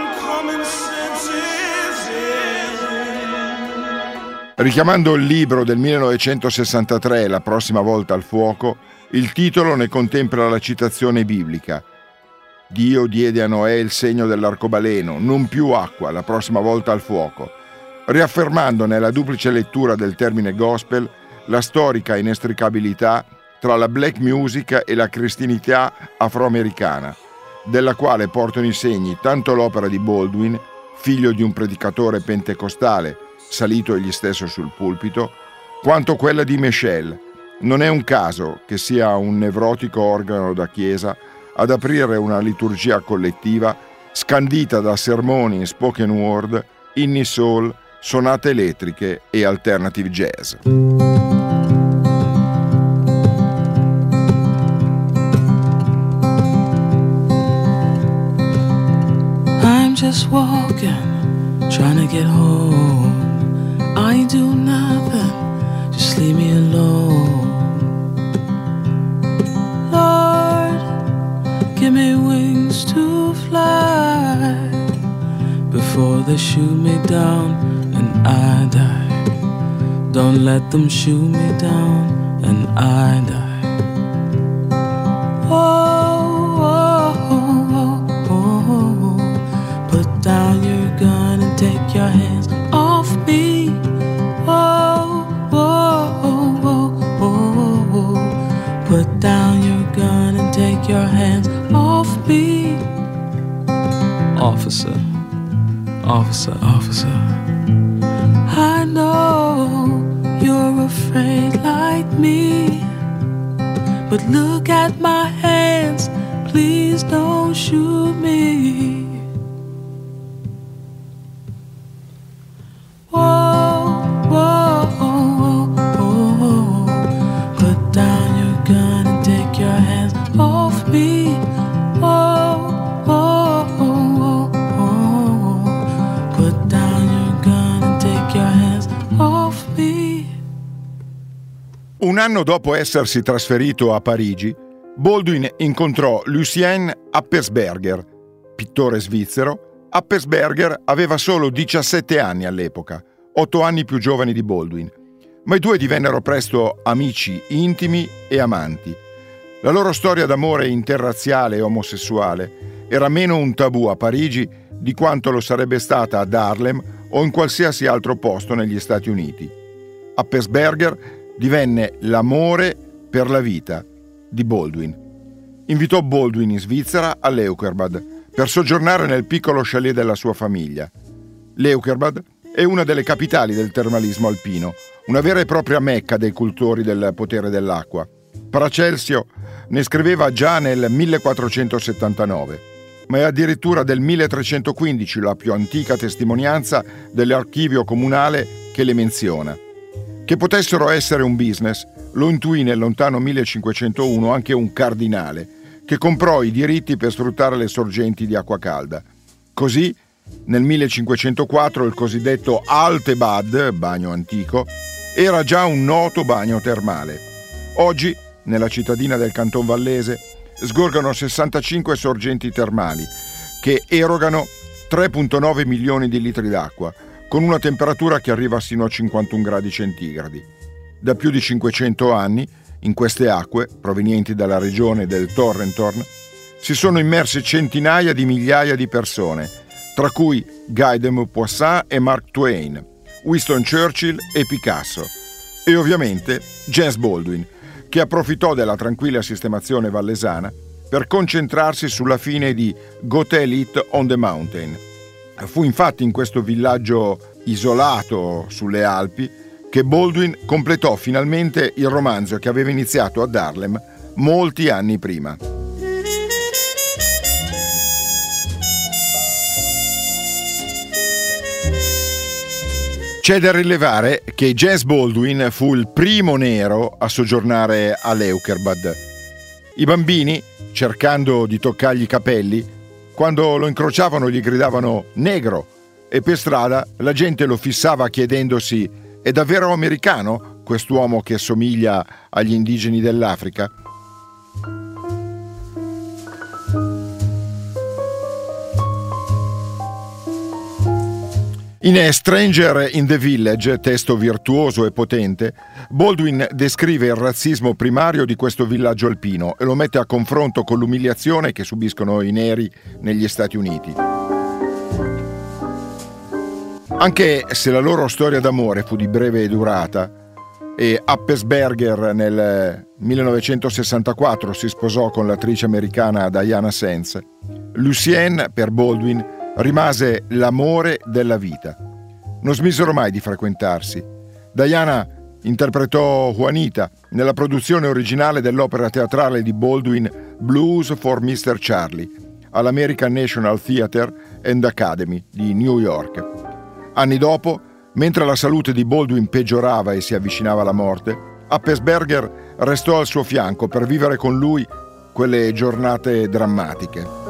Richiamando il libro del millenovecentosessantatré, La prossima volta al fuoco, il titolo ne contempla la citazione biblica. Dio diede a Noè il segno dell'arcobaleno, non più acqua, la prossima volta al fuoco, riaffermando nella duplice lettura del termine gospel la storica inestricabilità tra la black music e la cristianità afroamericana, della quale portano i segni tanto l'opera di Baldwin, figlio di un predicatore pentecostale, salito egli stesso sul pulpito, quanto quella di Michel. Non è un caso che sia un nevrotico organo da chiesa ad aprire una liturgia collettiva scandita da sermoni in spoken word, inni soul, sonate elettriche e alternative jazz. I'm just walking, trying to get home. I do nothing, just leave me alone. Lord, give me wings to fly before they shoot me down and I die. Don't let them shoot me down and I die. Oh, oh, oh, oh, oh. Put down your gun and take your hands off me. Oh, oh, oh, oh, oh, oh. Put down your gun and take your hands off me. Officer, officer, officer, I know you're afraid like me, but look at my hands, please don't shoot me. Whoa, whoa, oh, oh, oh. Put down your gun and take your hands off me. Whoa, whoa, oh, oh, oh. Put down your gun and take your hands off me. Un anno dopo essersi trasferito a Parigi, Baldwin incontrò Lucien Appersberger, pittore svizzero. Appersberger aveva solo diciassette anni all'epoca, otto anni più giovani di Baldwin, ma i due divennero presto amici intimi e amanti. La loro storia d'amore interrazziale e omosessuale era meno un tabù a Parigi di quanto lo sarebbe stata ad Harlem o in qualsiasi altro posto negli Stati Uniti. Appersberger divenne l'amore per la vita di Baldwin. Invitò Baldwin in Svizzera a Leukerbad per soggiornare nel piccolo chalet della sua famiglia. Leukerbad è una delle capitali del termalismo alpino, una vera e propria mecca dei cultori del potere dell'acqua. Paracelsio ne scriveva già nel millequattrocentosettantanove, ma è addirittura del milletrecentoquindici la più antica testimonianza dell'archivio comunale che le menziona. Che potessero essere un business lo intuì nel lontano millecinquecentouno anche un cardinale che comprò i diritti per sfruttare le sorgenti di acqua calda. Così, nel millecinquecentoquattro il cosiddetto Alte Bad, bagno antico, era già un noto bagno termale. Oggi, nella cittadina del Canton Vallese, sgorgano sessantacinque sorgenti termali che erogano tre virgola nove milioni di litri d'acqua, con una temperatura che arriva sino a cinquantuno gradi centigradi. Da più di cinquecento anni, in queste acque, provenienti dalla regione del Torrentorn, si sono immerse centinaia di migliaia di persone, tra cui Guy de Maupassant e Mark Twain, Winston Churchill e Picasso, e ovviamente James Baldwin, che approfittò della tranquilla sistemazione vallesana per concentrarsi sulla fine di Got It on the Mountain. Fu infatti in questo villaggio isolato sulle Alpi che Baldwin completò finalmente il romanzo che aveva iniziato ad Harlem molti anni prima. C'è da rilevare che James Baldwin fu il primo nero a soggiornare a Leukerbad. I bambini, cercando di toccargli i capelli, quando lo incrociavano gli gridavano «negro» e per strada la gente lo fissava chiedendosi «è davvero americano quest'uomo che somiglia agli indigeni dell'Africa?» In A Stranger in the Village, testo virtuoso e potente, Baldwin descrive il razzismo primario di questo villaggio alpino e lo mette a confronto con l'umiliazione che subiscono i neri negli Stati Uniti. Anche se la loro storia d'amore fu di breve durata e Appesberger nel millenovecentosessantaquattro si sposò con l'attrice americana Diana Sands, Lucien per Baldwin rimase l'amore della vita. Non smisero mai di frequentarsi. Diana interpretò Juanita nella produzione originale dell'opera teatrale di Baldwin Blues for mister Charlie all'American National Theatre and Academy di New York. Anni dopo, mentre la salute di Baldwin peggiorava e si avvicinava alla morte, Appesberger restò al suo fianco per vivere con lui quelle giornate drammatiche.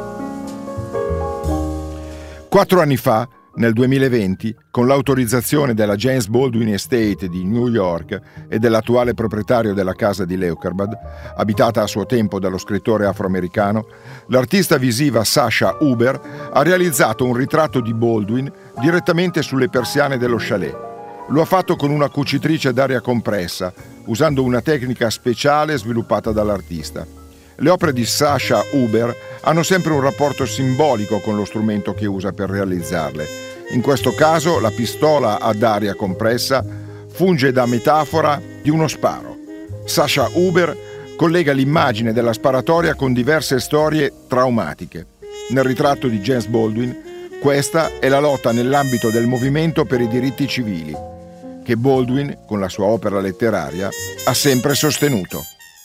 Quattro anni fa, nel duemilaventi, con l'autorizzazione della James Baldwin Estate di New York e dell'attuale proprietario della casa di Leukerbad, abitata a suo tempo dallo scrittore afroamericano, l'artista visiva Sasha Huber ha realizzato un ritratto di Baldwin direttamente sulle persiane dello chalet. Lo ha fatto con una cucitrice ad aria compressa, usando una tecnica speciale sviluppata dall'artista. Le opere di Sasha Huber hanno sempre un rapporto simbolico con lo strumento che usa per realizzarle. In questo caso la pistola ad aria compressa funge da metafora di uno sparo. Sasha Huber collega l'immagine della sparatoria con diverse storie traumatiche. Nel ritratto di James Baldwin, questa è la lotta nell'ambito del movimento per i diritti civili, che Baldwin, con la sua opera letteraria, ha sempre sostenuto.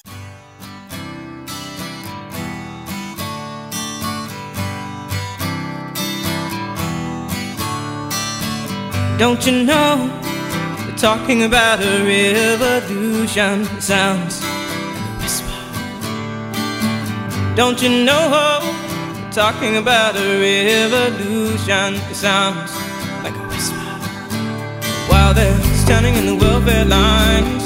Don't you know, they're talking about a revolution, it sounds like a whisper. Don't you know, they're talking about a revolution, it sounds like a whisper. While they're standing in the welfare lines,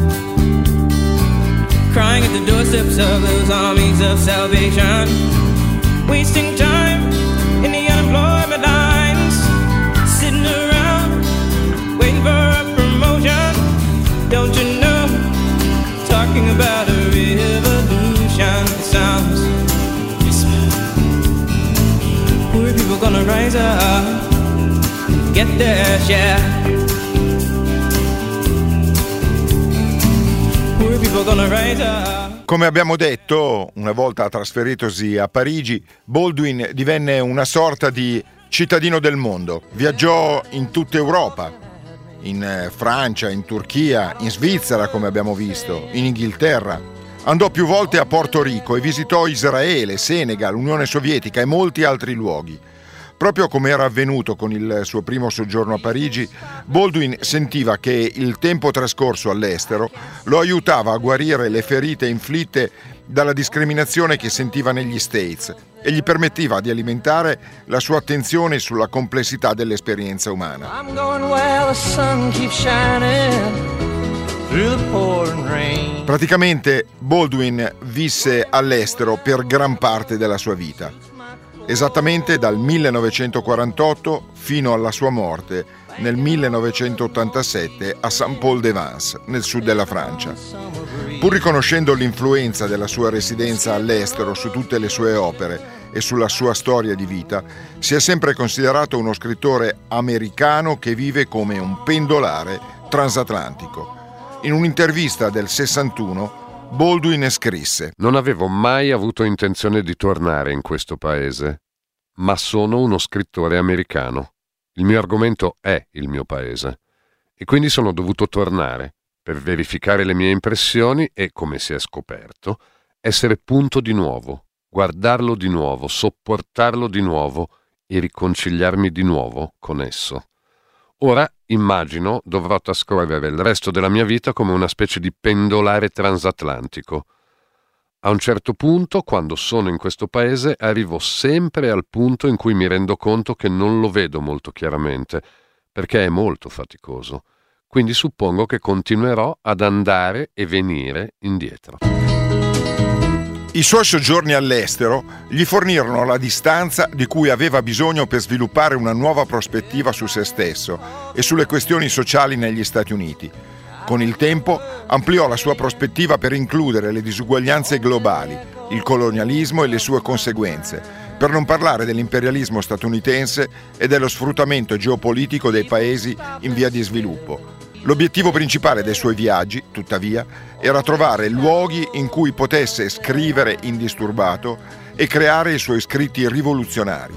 crying at the doorsteps of those armies of salvation, wasting time in the unemployment lines, sitting around waiting for a promotion. Don't you know, talking about a revolution, it sounds whisper. Poor people gonna rise up, get their share. Poor people gonna rise up. Come abbiamo detto, una volta trasferitosi a Parigi, Baldwin divenne una sorta di cittadino del mondo. Viaggiò in tutta Europa, in Francia, in Turchia, in Svizzera, come abbiamo visto, in Inghilterra. Andò più volte a Porto Rico e visitò Israele, Senegal, Unione Sovietica e molti altri luoghi. Proprio come era avvenuto con il suo primo soggiorno a Parigi, Baldwin sentiva che il tempo trascorso all'estero lo aiutava a guarire le ferite inflitte dalla discriminazione che sentiva negli States e gli permetteva di alimentare la sua attenzione sulla complessità dell'esperienza umana. I'm going where the sun keeps shining through the pouring rain. Praticamente Baldwin visse all'estero per gran parte della sua vita, esattamente dal millenovecentoquarantotto fino alla sua morte nel millenovecentottantasette a Saint-Paul-de-Vence, nel sud della Francia. Pur riconoscendo l'influenza della sua residenza all'estero su tutte le sue opere e sulla sua storia di vita, si è sempre considerato uno scrittore americano che vive come un pendolare transatlantico. In un'intervista del sessantuno, Baldwin scrisse: «Non avevo mai avuto intenzione di tornare in questo paese, ma sono uno scrittore americano. Il mio argomento è il mio paese e quindi sono dovuto tornare per verificare le mie impressioni e, come si è scoperto, essere punto di nuovo, guardarlo di nuovo, sopportarlo di nuovo e riconciliarmi di nuovo con esso. Ora, immagino, dovrò trascorrere il resto della mia vita come una specie di pendolare transatlantico. A un certo punto, quando sono in questo paese, arrivo sempre al punto in cui mi rendo conto che non lo vedo molto chiaramente, perché è molto faticoso. Quindi suppongo che continuerò ad andare e venire indietro». I suoi soggiorni all'estero gli fornirono la distanza di cui aveva bisogno per sviluppare una nuova prospettiva su se stesso e sulle questioni sociali negli Stati Uniti. Con il tempo ampliò la sua prospettiva per includere le disuguaglianze globali, il colonialismo e le sue conseguenze, per non parlare dell'imperialismo statunitense e dello sfruttamento geopolitico dei paesi in via di sviluppo. L'obiettivo principale dei suoi viaggi, tuttavia, era trovare luoghi in cui potesse scrivere indisturbato e creare i suoi scritti rivoluzionari.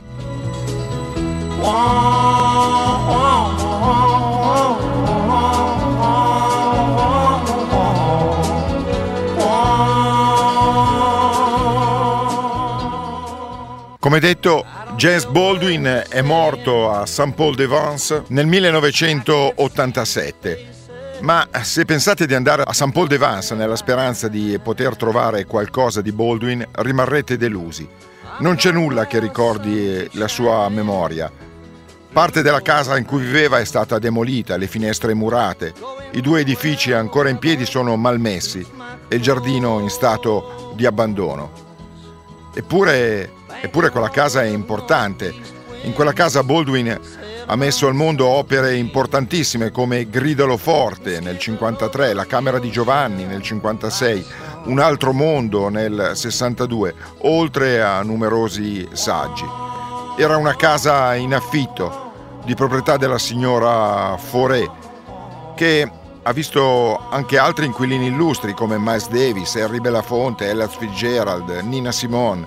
Come detto, James Baldwin è morto a Saint-Paul-de-Vence nel millenovecentottantasette, ma se pensate di andare a Saint-Paul-de-Vence nella speranza di poter trovare qualcosa di Baldwin, rimarrete delusi. Non c'è nulla che ricordi la sua memoria. Parte della casa in cui viveva è stata demolita, le finestre murate, i due edifici ancora in piedi sono malmessi e il giardino in stato di abbandono. Eppure, eppure quella casa è importante. In quella casa Baldwin ha messo al mondo opere importantissime come Gridalo forte nel cinquantatré, La camera di Giovanni nel cinquantasei, Un altro mondo nel sessantadue, oltre a numerosi saggi. Era una casa in affitto, di proprietà della signora Fauré, che ha visto anche altri inquilini illustri come Miles Davis, Henry Belafonte, Ella Fitzgerald, Nina Simone.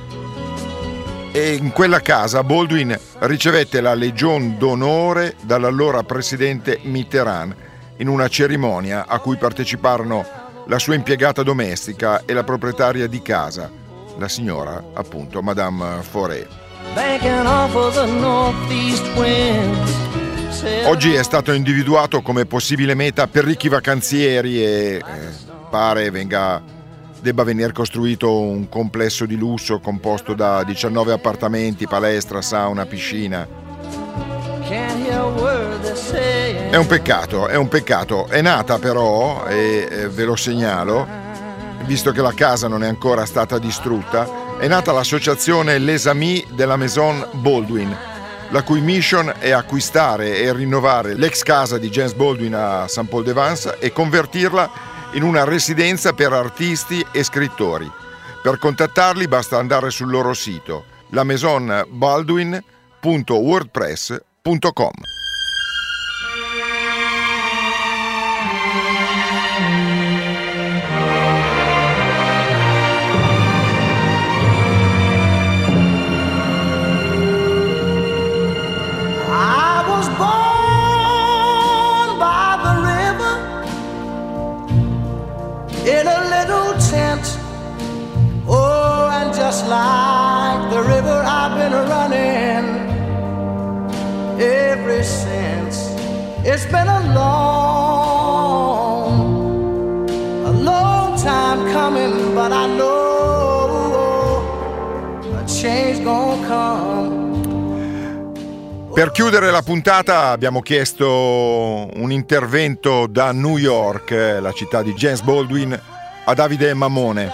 E in quella casa Baldwin ricevette la Legion d'onore dall'allora presidente Mitterrand in una cerimonia a cui parteciparono la sua impiegata domestica e la proprietaria di casa, la signora, appunto, Madame Fauré. Oggi è stato individuato come possibile meta per ricchi vacanzieri e eh, pare venga, debba venire costruito un complesso di lusso composto da diciannove appartamenti, palestra, sauna, piscina. È un peccato, è un peccato. È nata però, e eh, ve lo segnalo, visto che la casa non è ancora stata distrutta, è nata l'associazione Les Amis de la Maison Baldwin, la cui mission è acquistare e rinnovare l'ex casa di James Baldwin a Saint-Paul-de-Vence e convertirla in una residenza per artisti e scrittori. Per contattarli basta andare sul loro sito la maison baldwin punto wordpress punto com. In a little town It's been a long, a long time coming, but I know a change gonna come. Per chiudere la puntata abbiamo chiesto un intervento da New York, la città di James Baldwin, a Davide Mamone.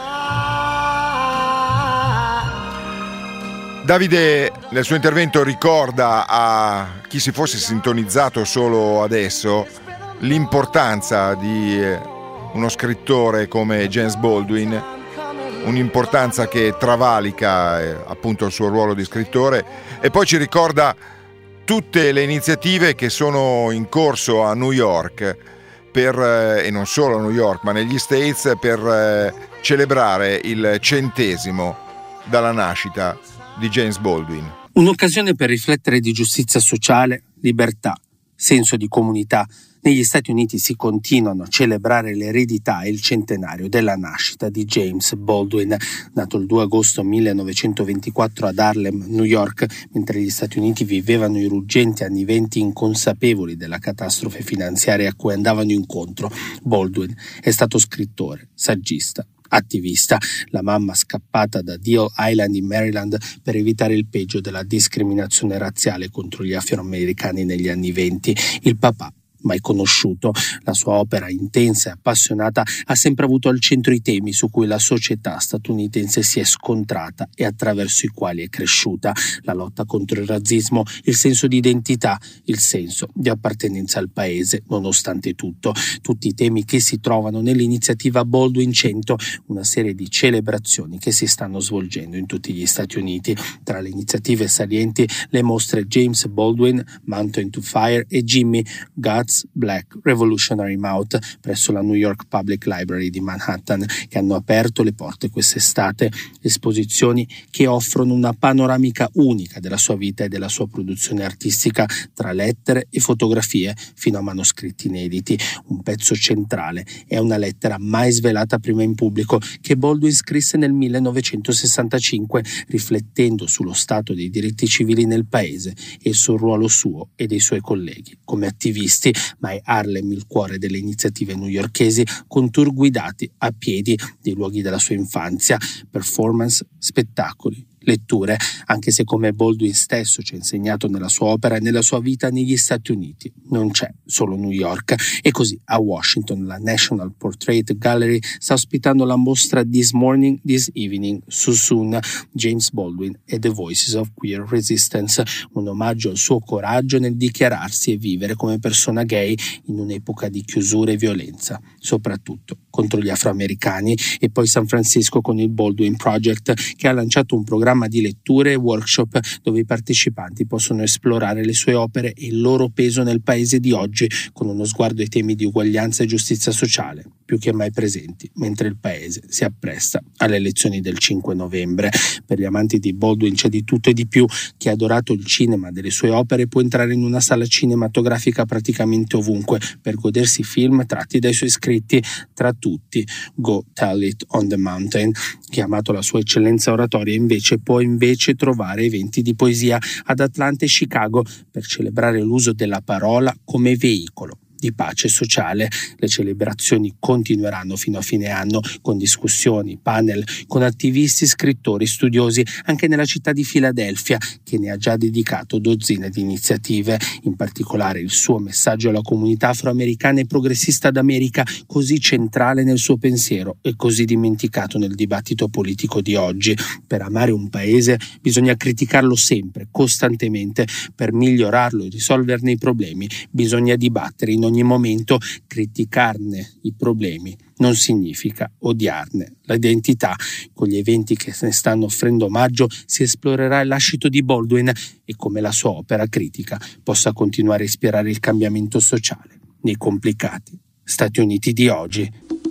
Davide nel suo intervento ricorda a chi si fosse sintonizzato solo adesso l'importanza di uno scrittore come James Baldwin, un'importanza che travalica eh, appunto il suo ruolo di scrittore, e poi ci ricorda tutte le iniziative che sono in corso a New York per, eh, e non solo a New York ma negli States, per eh, celebrare il centesimo dalla nascita di James Baldwin. Un'occasione per riflettere di giustizia sociale, libertà, senso di comunità. Negli Stati Uniti si continuano a celebrare l'eredità e il centenario della nascita di James Baldwin, nato il due agosto millenovecentoventiquattro ad Harlem, New York, mentre gli Stati Uniti vivevano i ruggenti anni venti inconsapevoli della catastrofe finanziaria a cui andavano incontro. Baldwin è stato scrittore, saggista, attivista, la mamma scappata da Deal Island in Maryland per evitare il peggio della discriminazione razziale contro gli afroamericani negli anni venti, il papà mai conosciuto. La sua opera intensa e appassionata ha sempre avuto al centro i temi su cui la società statunitense si è scontrata e attraverso i quali è cresciuta: la lotta contro il razzismo, il senso di identità, il senso di appartenenza al paese, nonostante tutto. Tutti i temi che si trovano nell'iniziativa Baldwin cento, una serie di celebrazioni che si stanno svolgendo in tutti gli Stati Uniti. Tra le iniziative salienti le mostre James Baldwin, Mountain to Fire e Jimmy, God's Black Revolutionary Mouth presso la New York Public Library di Manhattan, che hanno aperto le porte quest'estate, esposizioni che offrono una panoramica unica della sua vita e della sua produzione artistica, tra lettere e fotografie fino a manoscritti inediti. Un pezzo centrale è una lettera mai svelata prima in pubblico che Baldwin scrisse nel millenovecentosessantacinque, riflettendo sullo stato dei diritti civili nel paese e sul ruolo suo e dei suoi colleghi come attivisti. Ma è Harlem il cuore delle iniziative newyorkesi, con tour guidati a piedi dei luoghi della sua infanzia, performance, spettacoli, letture, anche se, come Baldwin stesso ci ha insegnato nella sua opera e nella sua vita negli Stati Uniti, non c'è solo New York. E così a Washington la National Portrait Gallery sta ospitando la mostra This Morning, This Evening, So Soon, James Baldwin e The Voices of Queer Resistance, un omaggio al suo coraggio nel dichiararsi e vivere come persona gay in un'epoca di chiusura e violenza, soprattutto contro gli afroamericani. E poi San Francisco con il Baldwin Project, che ha lanciato un programma di letture e workshop dove i partecipanti possono esplorare le sue opere e il loro peso nel paese di oggi, con uno sguardo ai temi di uguaglianza e giustizia sociale, più che mai presenti, mentre il paese si appresta alle elezioni del cinque novembre. Per gli amanti di Baldwin c'è di tutto e di più. Chi ha adorato il cinema delle sue opere può entrare in una sala cinematografica praticamente ovunque per godersi film tratti dai suoi scritti, tra tutti Go Tell It on the Mountain. Chi ha amato la sua eccellenza oratoria invece può invece trovare eventi di poesia ad Atlanta e Chicago per celebrare l'uso della parola come veicolo di pace sociale. Le celebrazioni continueranno fino a fine anno con discussioni, panel, con attivisti, scrittori, studiosi, anche nella città di Filadelfia, che ne ha già dedicato dozzine di iniziative. In particolare il suo messaggio alla comunità afroamericana e progressista d'America, così centrale nel suo pensiero e così dimenticato nel dibattito politico di oggi. Per amare un paese bisogna criticarlo sempre, costantemente. Per migliorarlo e risolverne i problemi bisogna dibattere in ogni momento. Criticarne i problemi non significa odiarne l'identità. Con gli eventi che ne stanno offrendo omaggio si esplorerà il lascito di Baldwin e come la sua opera critica possa continuare a ispirare il cambiamento sociale nei complicati Stati Uniti di oggi.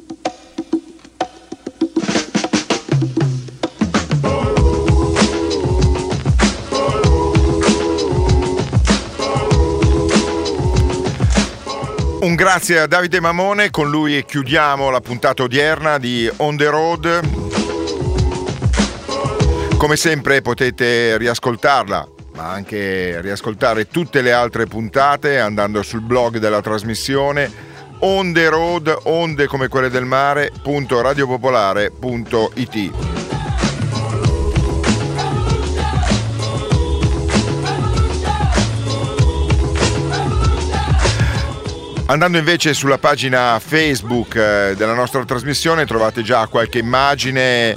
Un grazie a Davide Mamone, con lui chiudiamo la puntata odierna di On the Road. Come sempre potete riascoltarla ma anche riascoltare tutte le altre puntate andando sul blog della trasmissione On the Road, onde come quelle del mare, punto radiopopolare punto it. Andando invece sulla pagina Facebook eh, della nostra trasmissione trovate già qualche immagine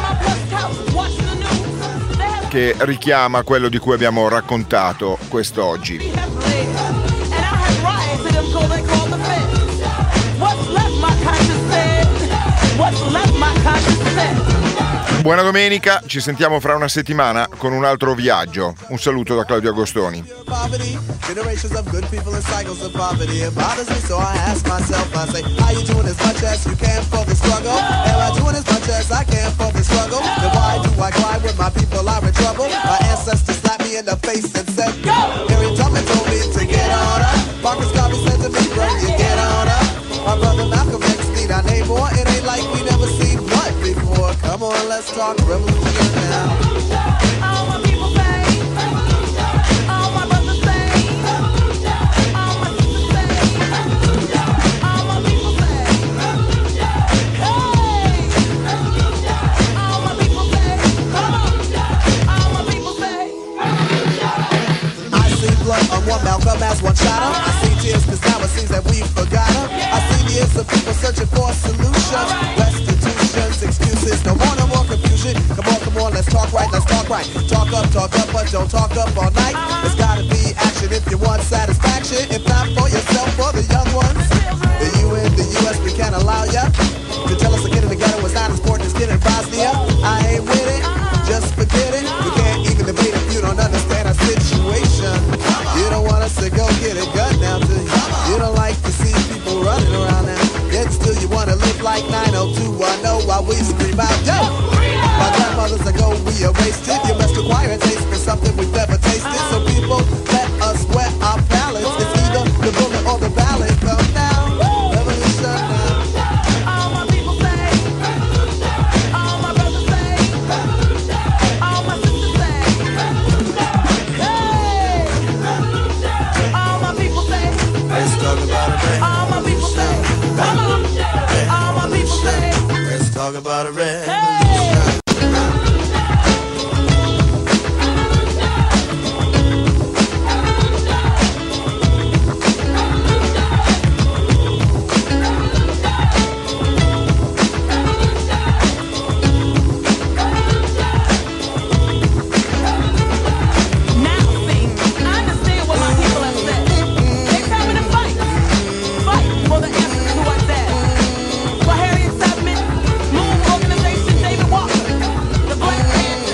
che richiama quello di cui abbiamo raccontato quest'oggi. Buona domenica, ci sentiamo fra una settimana con un altro viaggio. Un saluto da Claudio Agostoni. Generations of good people and cycles of poverty. It bothers me, so I ask myself, I say, how you doing as much as you can for the struggle? Am I doing as much as I can for the struggle? Then why do I cry when my people are in trouble? My ancestors slapped me in the face and said, go! Harry Tubman told me to get on up. Marcus Garvey said to me, bro, you get on up. My brother Malcolm X need our name more. It ain't like we never seen blood before. Come on, let's talk revolution now. All my people say, all my brothers say, all my sisters say, all my people say, hey, all my people say, come on, all my people say. I see blood on one Malcolm as one shot him. I see tears cause now it seems that we've forgotten. I see years of people searching for solutions, restitutions, excuses, no more, no more confusion. Come on, come on, let's talk right, let's talk right. Talk up, talk up, but don't talk up all night. There's gotta be action if you want satisfaction. If not for yourself, for the young ones. The U N, the U S, we can't allow ya to tell us the kid in the ghetto was not as important as kid in Bosnia. I ain't with it, just forget it. We can't even debate if you don't understand our situation. You don't want us to go get a gun now, do you? You don't like to see people running around now. Yet still you wanna live like nine oh two one oh while we scream out, yo! My grandmothers ago we erased it. You must acquire a taste for something we've never tasted. So people, let us wet our palates. It's either the bullet or the ballot. Come now, revolution now. All my people say, all my brothers say, all my sisters say, hey, all my people say, let's talk about it. All my people say, come on, all my people say, let's talk about it.